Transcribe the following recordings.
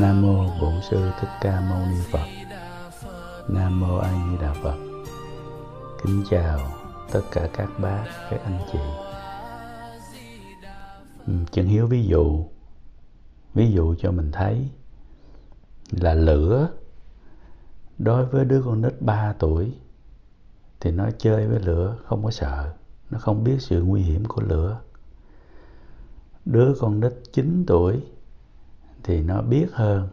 Nam mô Bổn Sư Thích Ca Mâu Ni Phật. Nam mô A Di Đà Phật. Kính chào tất cả các bác, các anh chị. Chân Hiếu ví dụ cho mình thấy là lửa. Đối với đứa con nít 3 tuổi thì nó chơi với lửa không có sợ, nó không biết sự nguy hiểm của lửa. Đứa con nít 9 tuổi thì nó biết hơn.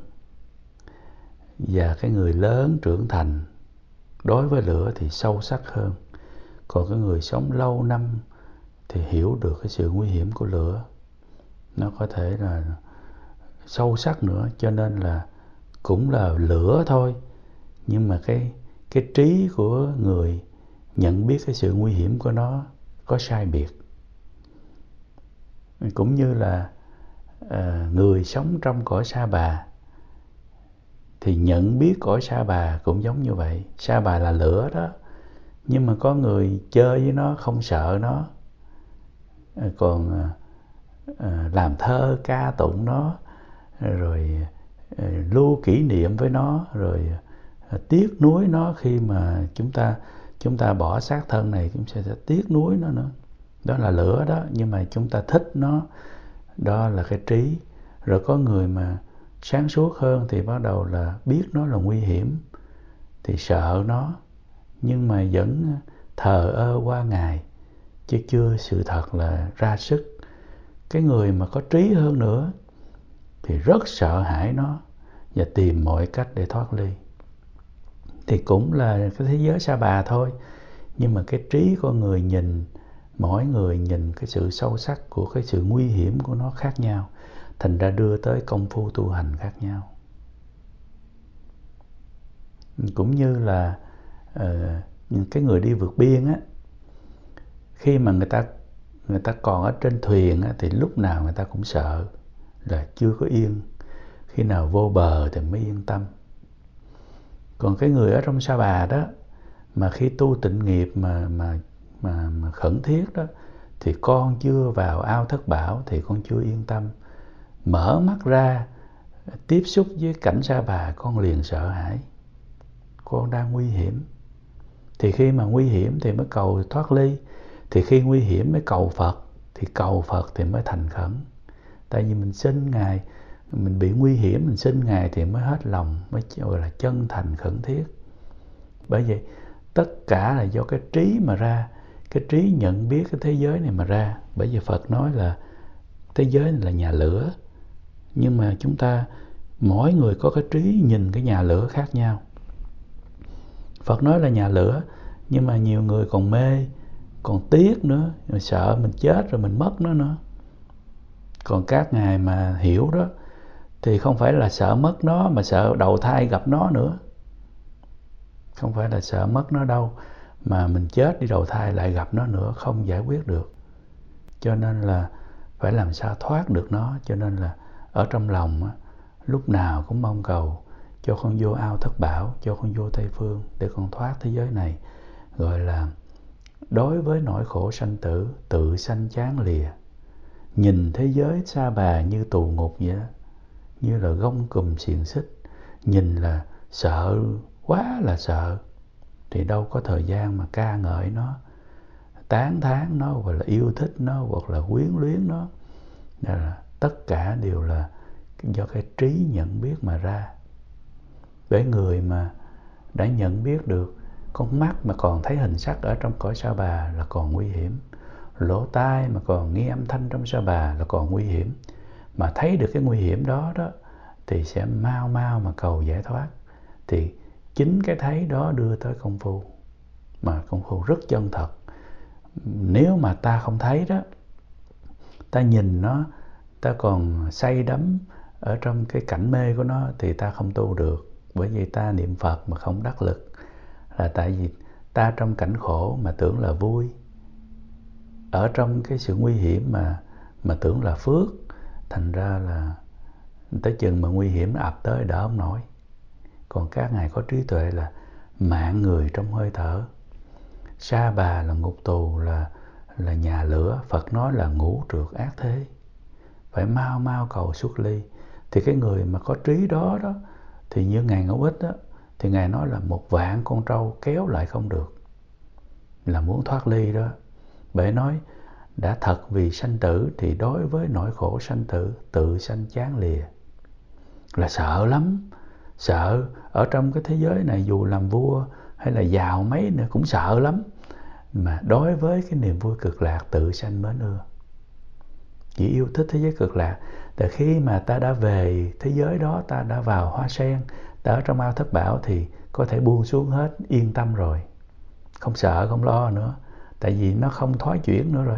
Và cái người lớn trưởng thành đối với lửa thì sâu sắc hơn. Còn cái người sống lâu năm thì hiểu được cái sự nguy hiểm của lửa. Nó có thể là sâu sắc nữa, cho nên là cũng là lửa thôi, nhưng mà cái trí của người nhận biết cái sự nguy hiểm của nó có sai biệt. Cũng như là người sống trong cõi Sa Bà thì nhận biết cõi Sa Bà cũng giống như vậy. Sa Bà là lửa đó, nhưng mà có người chơi với nó không sợ nó, còn làm thơ ca tụng nó, rồi lưu kỷ niệm với nó, rồi tiếc nuối nó khi mà chúng ta bỏ xác thân này, chúng ta sẽ tiếc nuối nó nữa. Đó là lửa đó, nhưng mà chúng ta thích nó, đó là cái trí. Rồi có người mà sáng suốt hơn thì bắt đầu là biết nó là nguy hiểm thì sợ nó, nhưng mà vẫn thờ ơ qua ngày, chứ chưa sự thật là ra sức. Cái người mà có trí hơn nữa thì rất sợ hãi nó và tìm mọi cách để thoát ly. Thì cũng là cái thế giới Sa Bà thôi, nhưng mà cái trí của người nhìn, mỗi người nhìn cái sự sâu sắc của cái sự nguy hiểm của nó khác nhau, thành ra đưa tới công phu tu hành khác nhau. Cũng như là những cái người đi vượt biên á, khi mà người ta còn ở trên thuyền á, thì lúc nào người ta cũng sợ là chưa có yên, khi nào vô bờ thì mới yên tâm. Còn cái người ở trong Sa Bà đó, mà khi tu tịnh nghiệp mà khẩn thiết đó, thì con chưa vào ao thất bảo thì con chưa yên tâm. Mở mắt ra tiếp xúc với cảnh Sa Bà, con liền sợ hãi, con đang nguy hiểm. Thì khi mà nguy hiểm thì mới cầu thoát ly, thì khi nguy hiểm mới cầu Phật, thì cầu Phật thì mới thành khẩn. Tại vì mình xin Ngài, mình bị nguy hiểm, mình xin Ngài thì mới hết lòng, mới gọi là chân thành khẩn thiết. Bởi vậy tất cả là do cái trí mà ra, cái trí nhận biết cái thế giới này mà ra. Bởi vì Phật nói là thế giới này là nhà lửa, nhưng mà chúng ta, mỗi người có cái trí nhìn cái nhà lửa khác nhau. Phật nói là nhà lửa, nhưng mà nhiều người còn mê, còn tiếc nữa, rồi sợ mình chết rồi mình mất nó nữa. Còn các ngài mà hiểu đó thì không phải là sợ mất nó, mà sợ đầu thai gặp nó nữa. Không phải là sợ mất nó đâu, mà mình chết đi đầu thai lại gặp nó nữa, không giải quyết được. Cho nên là phải làm sao thoát được nó. Cho nên là ở trong lòng á, lúc nào cũng mong cầu cho con vô ao thất bảo, cho con vô Tây Phương để con thoát thế giới này. Gọi là đối với nỗi khổ sanh tử, tự sanh chán lìa. Nhìn thế giới Sa Bà như tù ngục vậy đó, như là gông cùm xiềng xích. Nhìn là sợ, quá là sợ, thì đâu có thời gian mà ca ngợi nó, tán thán nó, hoặc là yêu thích nó, hoặc là quyến luyến nó. Đó là tất cả đều là do cái trí nhận biết mà ra. Bởi người mà đã nhận biết được, con mắt mà còn thấy hình sắc ở trong cõi Sa Bà là còn nguy hiểm, lỗ tai mà còn nghe âm thanh trong Sa Bà là còn nguy hiểm. Mà thấy được cái nguy hiểm đó đó thì sẽ mau mà cầu giải thoát. Thì chính cái thấy đó đưa tới công phu, mà công phu rất chân thật. Nếu mà ta không thấy đó, ta nhìn nó, ta còn say đắm ở trong cái cảnh mê của nó, thì ta không tu được. Bởi vì ta niệm Phật mà không đắc lực, là tại vì ta trong cảnh khổ mà tưởng là vui, ở trong cái sự nguy hiểm mà tưởng là phước. Thành ra là tới chừng mà nguy hiểm nó ập tới đỡ không nổi. Còn các ngài có trí tuệ là mạng người trong hơi thở. Sa Bà là ngục tù, là nhà lửa. Phật nói là ngũ trượt ác thế, phải mau cầu xuất ly. Thì cái người mà có trí đó đó, thì như Ngài Ngẫu Ích đó, thì Ngài nói là 1.000.000 con trâu kéo lại không được, là muốn thoát ly đó. Bệ nói đã thật vì sanh tử thì đối với nỗi khổ sanh tử tự sanh chán lìa. Là sợ lắm, sợ ở trong cái thế giới này dù làm vua hay là giàu mấy nữa cũng sợ lắm. Mà đối với cái niềm vui cực lạc tự sanh mến ưa. Chỉ yêu thích thế giới cực lạc. Tại khi mà ta đã về thế giới đó, ta đã vào hoa sen, ta ở trong ao thất bảo thì có thể buông xuống hết, yên tâm rồi. Không sợ, không lo nữa. Tại vì nó không thoái chuyển nữa rồi.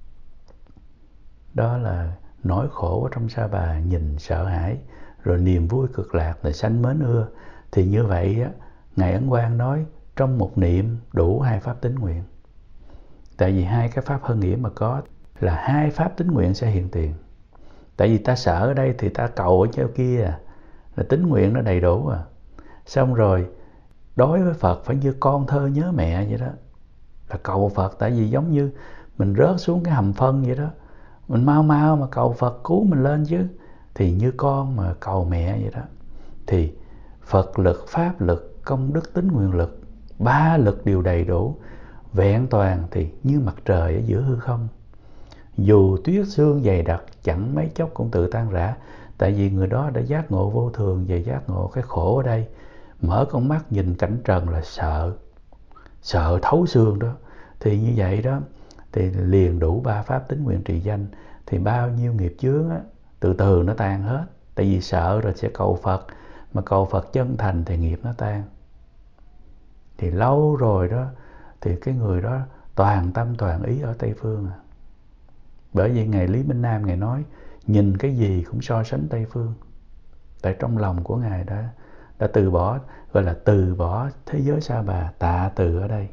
Đó là nỗi khổ ở trong Sa Bà, nhìn sợ hãi, rồi niềm vui cực lạc là sanh mến ưa. Thì như vậy á, Ngài Ấn Quang nói trong một niệm đủ 2 pháp tín nguyện. Tại vì 2 cái pháp hơn nghĩa mà có là 2 pháp tín nguyện sẽ hiện tiền. Tại vì ta sợ ở đây thì ta cầu ở chỗ kia là tín nguyện nó đầy đủ Xong rồi đối với Phật phải như con thơ nhớ mẹ vậy đó, là cầu Phật. Tại vì giống như mình rớt xuống cái hầm phân vậy đó, mình mau mau mà cầu Phật cứu mình lên chứ. Thì như con mà cầu mẹ vậy đó. Thì Phật lực, pháp lực, công đức, tín nguyện lực, 3 lực đều đầy đủ, vẹn toàn thì như mặt trời ở giữa hư không. Dù tuyết sương dày đặc chẳng mấy chốc cũng tự tan rã. Tại vì người đó đã giác ngộ vô thường và giác ngộ cái khổ ở đây. Mở con mắt nhìn cảnh trần là sợ, sợ thấu xương đó. Thì như vậy đó, thì liền đủ 3 pháp tín nguyện trì danh. Thì bao nhiêu nghiệp chướng á, từ từ nó tan hết. Tại vì sợ rồi sẽ cầu Phật, mà cầu Phật chân thành thì nghiệp nó tan. Thì lâu rồi đó, thì cái người đó toàn tâm toàn ý ở Tây Phương Bởi vì Ngài Lý Minh Nam Ngài nói nhìn cái gì cũng so sánh Tây Phương. Tại trong lòng của Ngài đã từ bỏ, gọi là từ bỏ thế giới Sa Bà, tạ từ ở đây.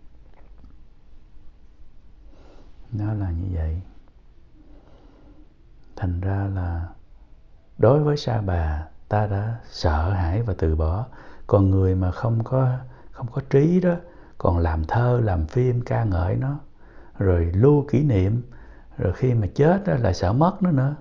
Nó là như vậy. Thành ra là đối với Sa Bà ta đã sợ hãi và từ bỏ. Còn người mà không có trí đó, còn làm thơ, làm phim ca ngợi nó, rồi lưu kỷ niệm, rồi khi mà chết đó là sợ mất nó nữa.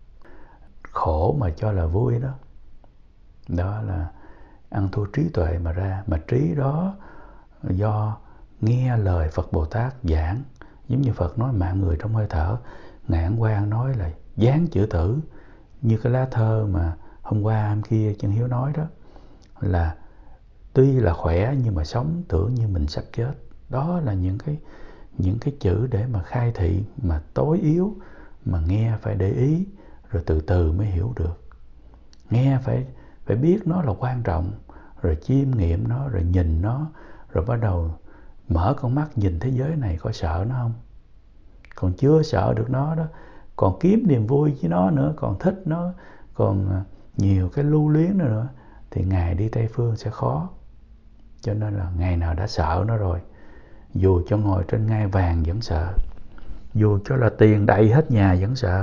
Khổ mà cho là vui đó. Đó là ăn thua trí tuệ mà ra. Mà trí đó do nghe lời Phật Bồ Tát giảng. Giống như Phật nói mạng người trong hơi thở, Ngài Ấn Quang nói là dán chữ tử. Như cái lá thơ mà hôm qua hôm kia Chân Hiếu nói đó, là tuy là khỏe nhưng mà sống tưởng như mình sắp chết. Đó là những cái chữ để mà khai thị mà tối yếu, mà nghe phải để ý, rồi từ từ mới hiểu được. Nghe phải biết nó là quan trọng, rồi chiêm nghiệm nó, rồi nhìn nó, rồi bắt đầu mở con mắt nhìn thế giới này có sợ nó không. Còn chưa sợ được nó đó, còn kiếm niềm vui với nó nữa, còn thích nó, còn nhiều cái lưu luyến nữa, thì ngày đi Tây Phương sẽ khó. Cho nên là ngày nào đã sợ nó rồi, dù cho ngồi trên ngai vàng vẫn sợ, dù cho là tiền đầy hết nhà vẫn sợ,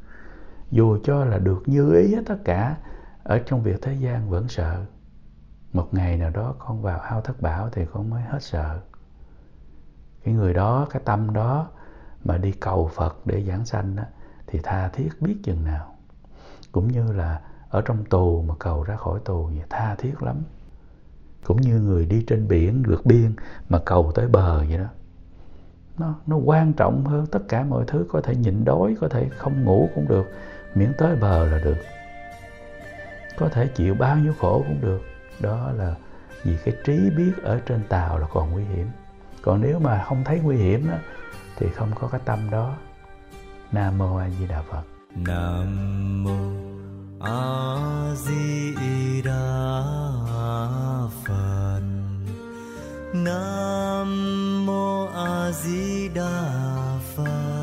dù cho là được như ý hết tất cả ở trong việc thế gian vẫn sợ. Một ngày nào đó con vào ao thất bảo thì con mới hết sợ. Cái người đó, cái tâm đó mà đi cầu Phật để giảng sanh đó, thì tha thiết biết chừng nào. Cũng như là ở trong tù mà cầu ra khỏi tù vậy, tha thiết lắm. Cũng như người đi trên biển vượt biên mà cầu tới bờ vậy đó. Nó quan trọng hơn tất cả mọi thứ. Có thể nhịn đói, có thể không ngủ cũng được, miễn tới bờ là được. Có thể chịu bao nhiêu khổ cũng được. Đó là vì cái trí biết ở trên tàu là còn nguy hiểm. Còn nếu mà không thấy nguy hiểm đó, thì không có cái tâm đó. Nam Mô A Di Đà Phật. Nam Mô A Di Đà Phật. Nam Mô A Di Đà Phật.